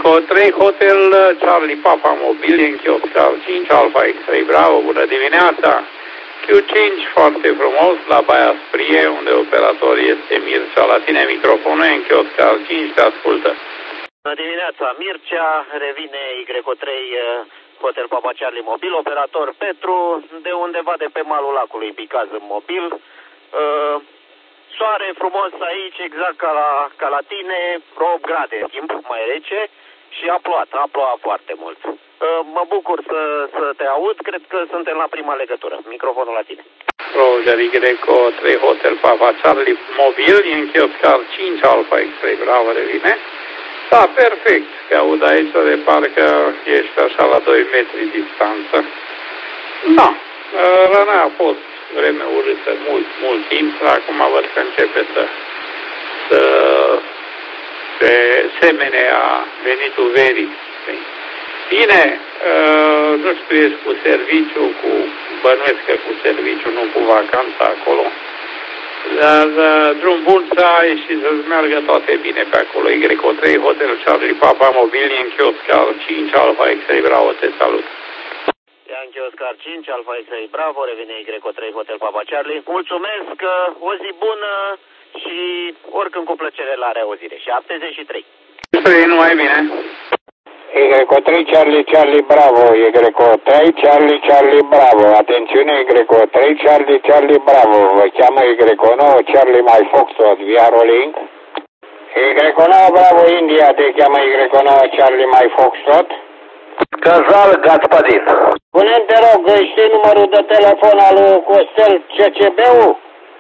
Greco 3, Hotel Charlie Papa Mobil, în kiosc al 5, Alfa X-Ray Bravo, bună dimineața! Q5, foarte frumos, la Baia Sprie, unde operator este Mircea, la tine microfonul, în kiosc al 5, te ascultă. Bună dimineața, Mircea, revine Y3, Hotel Papa Charlie Mobil, operator Petru, de undeva de pe malul lacului Bicaz în mobil. Soare frumos aici, exact ca la tine, 8 grade, timp mai rece și a plouat foarte mult. Mă bucur să te aud, cred că suntem la prima legătură. Microfonul la tine. Roger Greco 3, Hotel Papa Charlie Mobil, în kiosc al 5, Alfa X-Ray Bravo, revine. Da, perfect, te aud aici de parcă ești așa la 2 metri distanță. Da, răna a fost vreme urâtă mult timp, acum văd că începe să se semene a venitul verii. Bine, nu știu, ești cu serviciu, bănuiesc că cu serviciu, nu cu vacanța acolo. Dar drum bun să ai și să-ți meargă toate bine pe acolo. Y3, Hotel Charlie Papa Mobil, în kiosc al 5, Alfa X-Ray Bravo, te salut. În kiosc al 5, Alfa X-Ray Bravo, revine Y3, Hotel Papa Charlie. Mulțumesc, o zi bună și oricând cu plăcere la reauzire. 73. Numai bine. Y3 Charlie Bravo, Y3 Charlie Bravo, atențiune Y3 Charlie Bravo, vă cheamă Y9 Charlie My Foxtrot via Rolling. Y9 Bravo India, te cheamă Y9 Charlie My Foxtrot. Cazal Gaspadin. Spune-mi, te rog, știi numărul de telefon al lui Costel CCB-ul?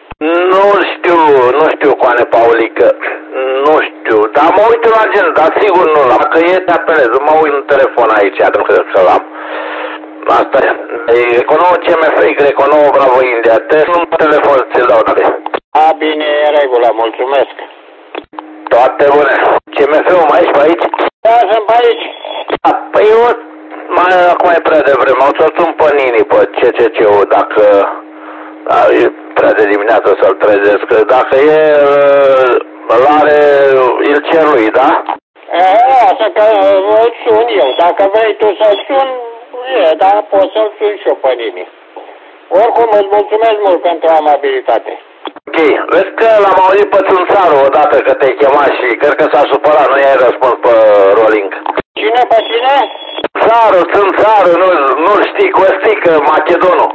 Nu știu, Coane Paulică. Nu știu, dar mă uit în agenda, dar sigur nu l-am. Dacă e, te apelez, mă uit în telefon aici, nu cred că l-am. Asta e. Y9 CMF, Y9 Bravo India. Nu telefon ți-l dau, date. A, bine, e în regulă, mulțumesc. Toate bune. CMF-ul mai ești pe aici? Da, sunt pe aici. Da, păi eu, acum e prea devreme, o să-l sun pe Nini, pe CCC-ul, dacă... Da, e prea de dimineață să-l trezesc. Dacă e, îl are Ilcer lui, da? Asta că îl sun eu. Dacă vrei tu să-l sun, da, poți să-l sun și eu pe Nini. Oricum, îți mulțumesc mult pentru amabilitate. Ok, vezi că l-am auzit pe Țânțaru odată că te-ai chemat și cred că s-a supărat, nu i-ai răspuns pe rolling. Cine pe cine? Țânțaru, nu știi, Costică, Macedonul.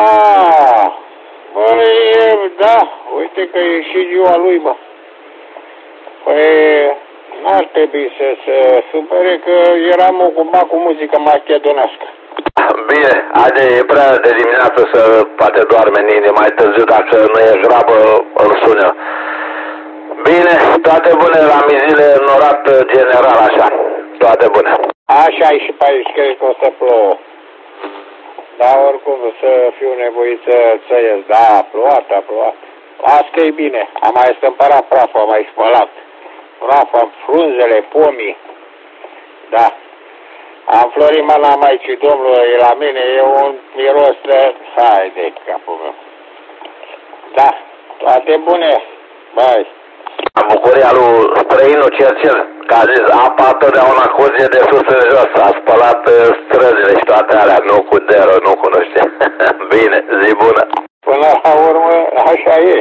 Băi, da, uite că e și ziua lui, bă. Păi, n-ar trebui să se supere că eram ocupat cu muzică macedonească. Bine, haide, e prea de dimineață să poate doarme Nini, mai târziu dacă nu e grabă, îl sună. Bine, toate bune la mizile înorat general, așa, toate bune. Așa e și pe aici, cred că o să plouă. Dar oricum să fiu nevoit să ies. Da, a plouat. Asta e bine. Am mai stâmpărat praful, am mai spălat. Prafa, frunzele, pomii. Da. Am florit mâna Maicii Domnului la mine, e un miros de... Hai de capul meu. Da, toate bune. Băi. Bucuria lui străinul Cercel, că a zis apa totdeauna curge de sus în jos, a spălat străzile și toate alea, nu cu dero, nu cunoște. Bine, zi bună. Până la urmă, așa e.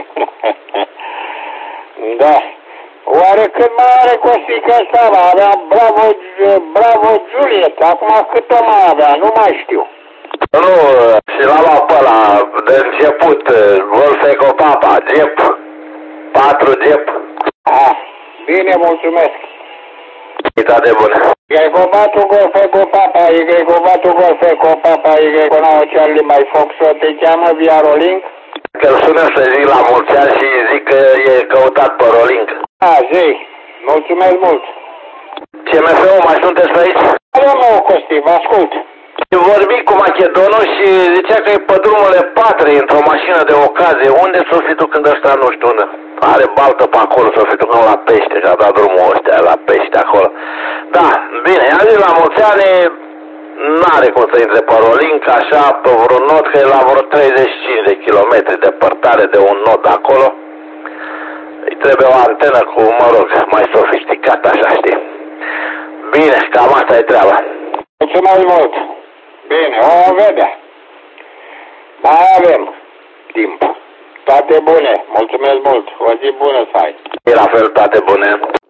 Da. Oare cât mai are Costică ăsta? Avea Bravo Juliet, acum cât o mai avea, nu mai știu. Nu, și l-a luat pe ăla de început, Wolfeco Papa, Gep, 4 Gep. Bine, mulțumesc. Toate bune. Y4 Golfeco Papa, Y4 Golfeco Papa, Y9 Charlie My Fox, te cheamă via Rolling? Că-l sună să zic la mulți ani și zic că e căutat pe Rolling. Zi, mulțumesc mult. CMF-ul, mai sunteți pe aici? Domnul Costi, vă ascult. Vorbi cu Macedonul și zicea că e pe drumurile 4 într-o mașină de ocazie. Unde s-o fi tu când ăsta nu știu unde? Are baltă pe acolo, s-o fi tu când la pește și a dat drumul ăstea la pește acolo. Da, bine, i-am zis la mulți ani, n-are cum să intre pe Rolling, așa, pe vreun nod, că e la vreo 35 de kilometri departare de un nod acolo. Îi trebuie o antenă cu, mă rog, mai sofisticată, așa, știi? Bine, cam asta e treaba. Mulțumesc mult. Bine, o vede. Mai avem timp. Toate bune. Mulțumesc mult. O zi bună să ai. E la fel, toate bune.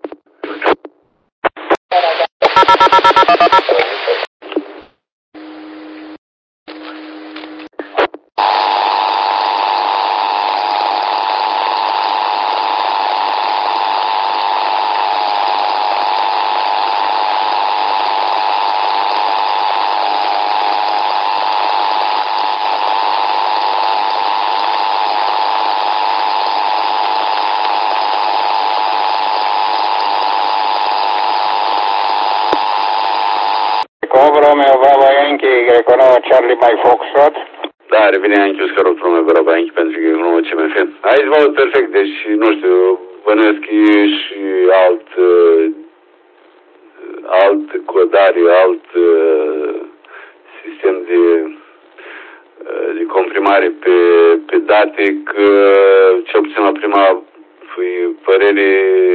Romeo Bravo Yankee, Greco 9 Charlie by Foxtrot. Da, revine Yankee Oscar Romeo Bravo Yankee pentru că 9 CMF. Aici vă aud perfect, deci nu știu, bănuiesc și alt codare, alt sistem de comprimare pe date, că cel puțin la prima părere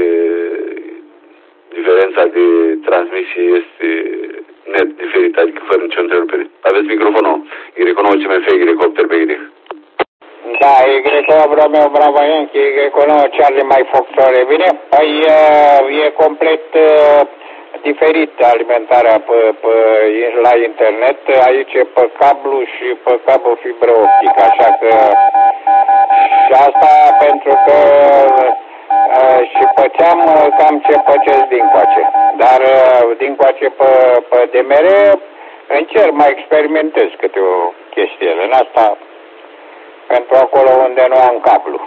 diferența de transmisie este net diferită, adică fără nicio întrerupere. Aveți microfonul? Y9 CMF, Y8 RBY. Da, Y8 Romeo Bravo Yankee, Y9 Charlie My Foxtrot, bine? Păi e complet diferit alimentarea la internet, aici e pe cablu și pe cablu fibră optică, așa că și asta pentru că și pățeam cam ce păcesc dincoace, dar dincoace pe DMR încerc, mai experimentez câte o chestie în asta pentru acolo unde nu am cablu.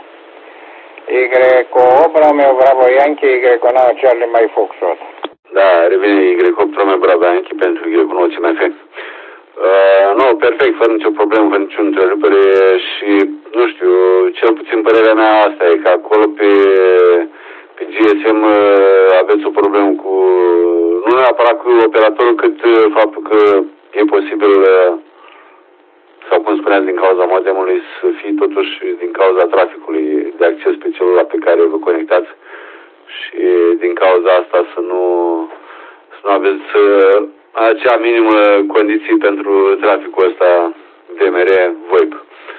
Y8 Romeo Bravo Yankee, Y9 Charlie My Foxtrot. Da, revine Y8 Romeo Bravo Yankee pentru Y9 CMF. Nu, perfect, fără nicio problemă, fără nicio întrerupere și, nu știu, cel puțin părerea mea asta e, că acolo pe GSM aveți o problemă cu, nu neapărat cu operatorul, cât faptul că e posibil, sau cum spuneați, din cauza modemului, să fie totuși din cauza traficului de acces pe celula pe care vă conectați și din cauza asta să nu aveți acea minimă condiții pentru traficul ăsta DMR VoIP.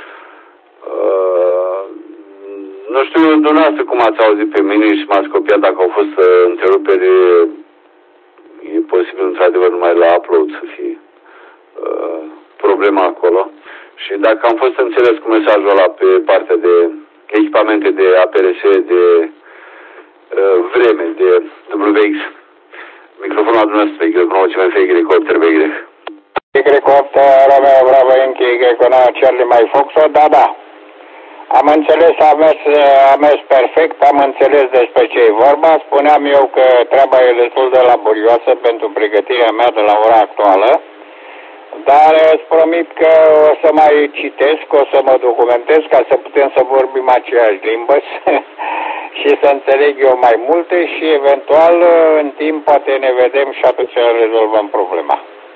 Nu știu dumneavoastră cum ați auzit pe mine și m-ați copiat dacă au fost întreruperi. E posibil într-adevăr numai la upload să fie problema acolo. Și dacă am fost înțeles cu mesajul ăla pe partea de echipamente de APRS, de vreme, de WX, microfonul dumneavoastră, Y9 CMF, Y8 RBY. Y8 Romeo Bravo Yankee, Y9 Charlie My Foxtrot, da. Am înțeles, a mers perfect, am înțeles despre ce e vorba. Spuneam eu că treaba e destul de laborioasă pentru pregătirea mea de la ora actuală, dar îți promit că o să mai citesc, o să mă documentez ca să putem să vorbim aceeași limbă și să înțeleg eu mai multe și eventual în timp poate ne vedem și atunci rezolvăm problema.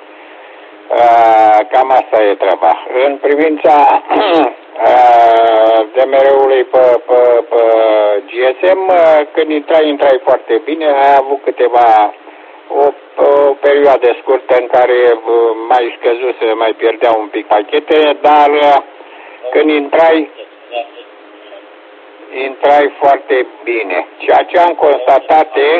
Cam asta e treaba. În privința DMR-ului pe GSM, când intrai foarte bine, ai avut o perioadă scurtă în care mai scăzuse, mai pierdeau un pic pachete, dar când intrai foarte bine. Ceea ce am constatat e,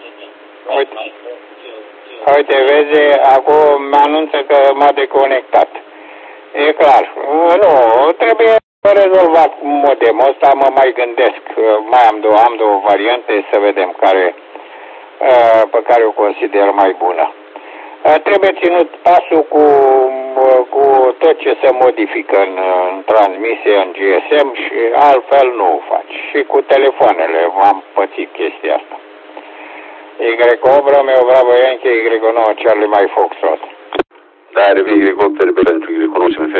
uite, vezi, acum mă anunță că m-a deconectat. E clar. Nu, trebuie rezolvat modemul ăsta, mă mai gândesc. Mai am două variante, să vedem pe care o consider mai bună. Trebuie ținut pasul cu tot ce se modifică în transmisie, în GSM și altfel nu o faci. Și cu telefoanele am pățit chestia asta. Y8 Romeo Bravo Yankee, Y9 Charlie My Foxtrot. Da, revin Y8 pentru Y9 CMF.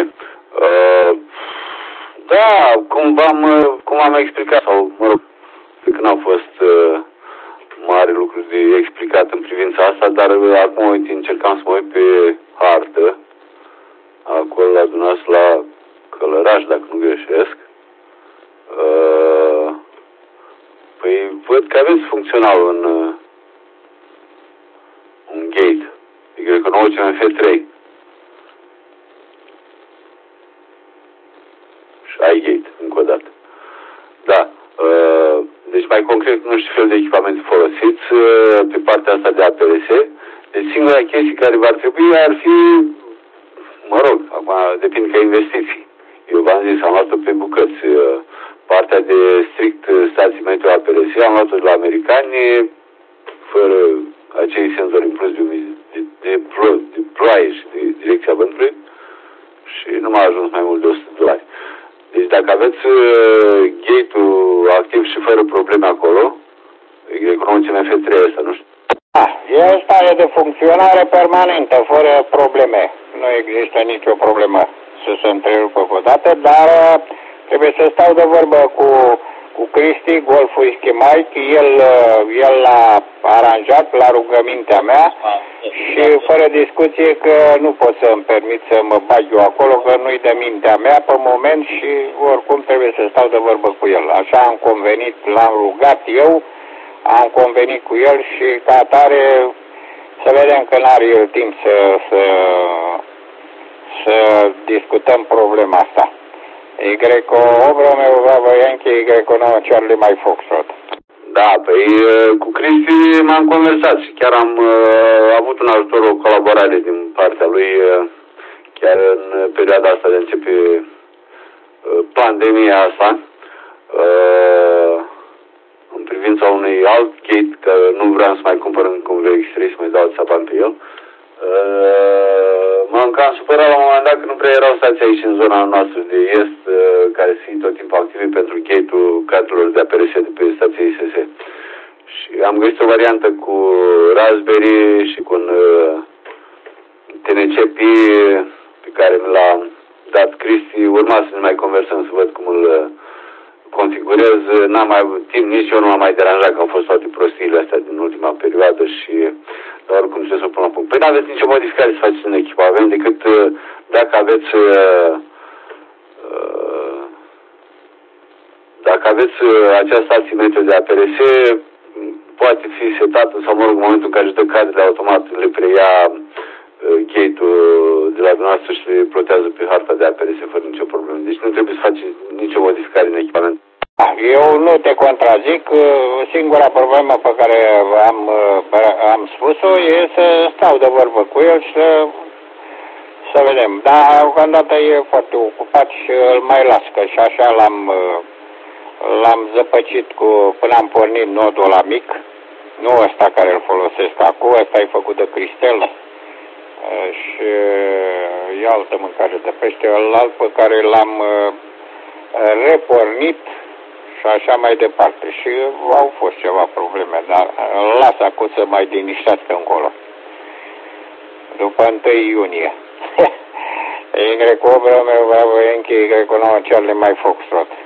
Da, cum am explicat, sau mă rog, când au fost mari lucruri de explicat în privința asta, dar acum uite, încercam să mă uit pe hartă, acolo la dumneavoastră la Călăraș, dacă nu greșesc. Păi văd că aveți funcțional un gate Y9 CMF3. Și iGate, încă o dată. Da. Deci mai concret nu știu fel de echipament folosiți pe partea asta de APRS. Deci singura chestie care v-ar trebui ar fi, mă rog, acum depinde ca investiții. Eu v-am zis, am luat-o pe bucăți. Partea de strict stații meteo APRS am luat-o de la americani, fără acei senzori în plus de ploaie și de direcția vântului și nu m-a ajuns mai mult de $100. Deci dacă aveți gate-ul activ și fără probleme acolo, Y9 CMF3 ăsta, nu știu. Ăsta e de funcționare permanentă, fără probleme. Nu există nicio problemă să se întrerupă vreodată, dar trebuie să stau de vorbă cu Cristi, Golful Schemaic, el l-a aranjat la rugămintea mea și fără discuție că nu pot să îmi permit să mă bag eu acolo, că nu-i de mintea mea pe moment și oricum trebuie să stau de vorbă cu el. Așa am convenit, l-am rugat eu, am convenit cu el și ca atare să vedem că n-are el timp să discutăm problema asta. Y8 Bravo Yankee Y9 Charlie Mike Foxtrot. Da, păi cu Cristi m-am conversat și chiar am avut un ajutor, o colaborare din partea lui chiar în perioada asta de începe pandemia asta în privința unui alt gate, că nu vreau să mai cumpăr în Convex3 să mai dau alți bani pe el. M-am cam supărat la un moment dat că nu prea erau stații aici în zona noastră de est care să fie tot timpul active pentru gate-ul cadrelor de APRS de pe stația ISS. Și am găsit o variantă cu Raspberry și cu un TNCP pe care mi l-a dat Cristi. Urma să ne mai conversăm să văd cum îl configurez. N-am mai avut timp, nici eu nu m-am mai deranjat că au fost toate prostiile astea din ultima perioadă și oricum trebuie să o pun la punct. Păi n-aveți nicio modificare să faceți în echipament decât dacă aveți această stație meteo de APRS, poate fi setată sau mă rog, în momentul în care își dă cadrele automat le preia gate-ul de la dumneavoastră și le plotează pe harta de APRS fără nicio problemă. Deci nu trebuie să faceți nicio modificare în echipament. Eu nu te contrazic, singura problemă pe care am spus-o e să stau de vorbă cu el și să vedem. Dar deocamdată e foarte ocupat și îl mai las, că și așa l-am zăpăcit până am pornit nodul ăla mic, nu ăsta care îl folosesc acum, ăsta e făcut de Cristel și e altă mâncare de pește, ălalt pe care l-am repornit și așa mai departe. Și au fost ceva probleme, dar îl las acum să mai liniștească încolo. După 1 iunie. Y8 Bravo Yankee Y9 Charlie Mike Foxtrot.